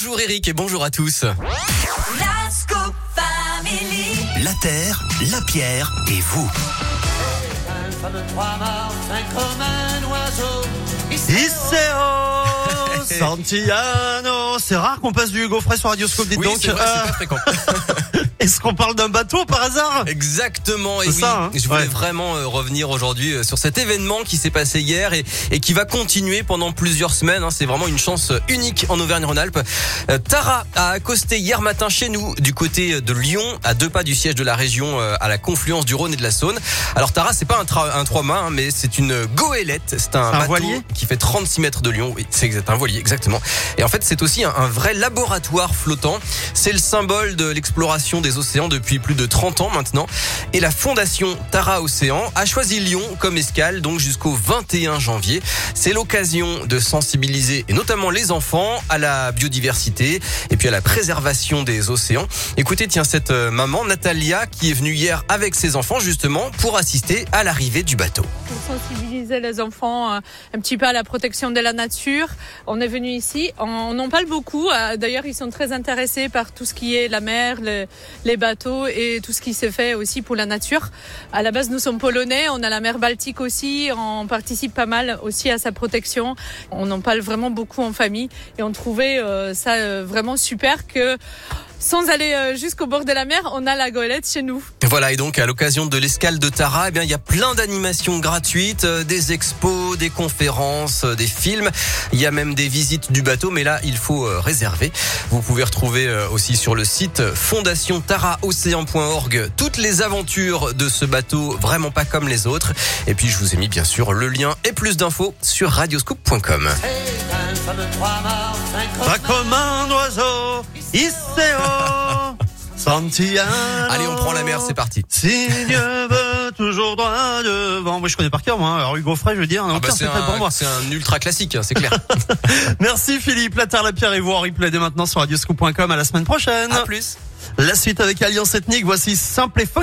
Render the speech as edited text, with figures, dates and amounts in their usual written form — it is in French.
Bonjour Eric et bonjour à tous. La Scoop Family. La terre, la pierre et vous. Iseo Santillano. C'est rare qu'on passe du Hugo Frey sur Radio Scoop, dites Oui, donc. c'est vrai, c'est pas fréquent. Est-ce qu'on parle d'un bateau par hasard? Exactement, et C'est oui, ça, hein. je voulais Ouais. vraiment revenir aujourd'hui sur cet événement qui s'est passé hier et qui va continuer pendant plusieurs semaines. C'est vraiment une chance unique en Auvergne-Rhône-Alpes. Tara a accosté hier matin chez nous du côté de Lyon, à 2 pas du siège de la région, à la confluence du Rhône et de la Saône. Alors Tara, c'est pas un trois-mâts, mais c'est une goélette. C'est un bateau voilier qui fait 36 mètres de long. Oui, c'est un voilier, exactement. Et en fait, c'est aussi un vrai laboratoire flottant. C'est le symbole de l'exploration des océans depuis plus de 30 ans maintenant. Et la fondation Tara Océan a choisi Lyon comme escale, donc jusqu'au 21 janvier. C'est l'occasion de sensibiliser, et notamment les enfants, à la biodiversité et puis à la préservation des océans. Écoutez, tiens, cette maman, Natalia, qui est venue hier avec ses enfants, justement, pour assister à l'arrivée du bateau. Pour sensibiliser les enfants un petit peu à la protection de la nature. On est venu ici, on en parle beaucoup. D'ailleurs, ils sont très intéressés par tout ce qui est la mer, les bateaux et tout ce qui se fait aussi pour la nature. À la base, nous sommes polonais, on a la mer Baltique aussi, on participe pas mal aussi à sa protection. On en parle vraiment beaucoup en famille et on trouvait ça vraiment super que sans aller jusqu'au bord de la mer, on a la goélette chez nous. Voilà, et donc à l'occasion de l'escale de Tara, il y a plein d'animations gratuites, des expos, des conférences, des films. Il y a même des visites du bateau, mais là, il faut réserver. Vous pouvez retrouver aussi sur le site fondationtaraocéan.org toutes les aventures de ce bateau, vraiment pas comme les autres. Et puis, je vous ai mis bien sûr le lien et plus d'infos sur radioscoop.com. Pas comme un oiseau, Iseo Santillano. Allez, on prend la mer, c'est parti. Si Dieu veut toujours droit devant. Moi, je connais par cœur, moi. Alors, Hugo Frey, je veux dire, aucun secret pour moi. C'est un ultra classique, c'est clair. Merci Philippe, la terre, la pierre et vous en replay dès maintenant sur radioscoop.com. À la semaine prochaine. À plus. La suite avec Alliance Ethnique, voici Simple et Fun.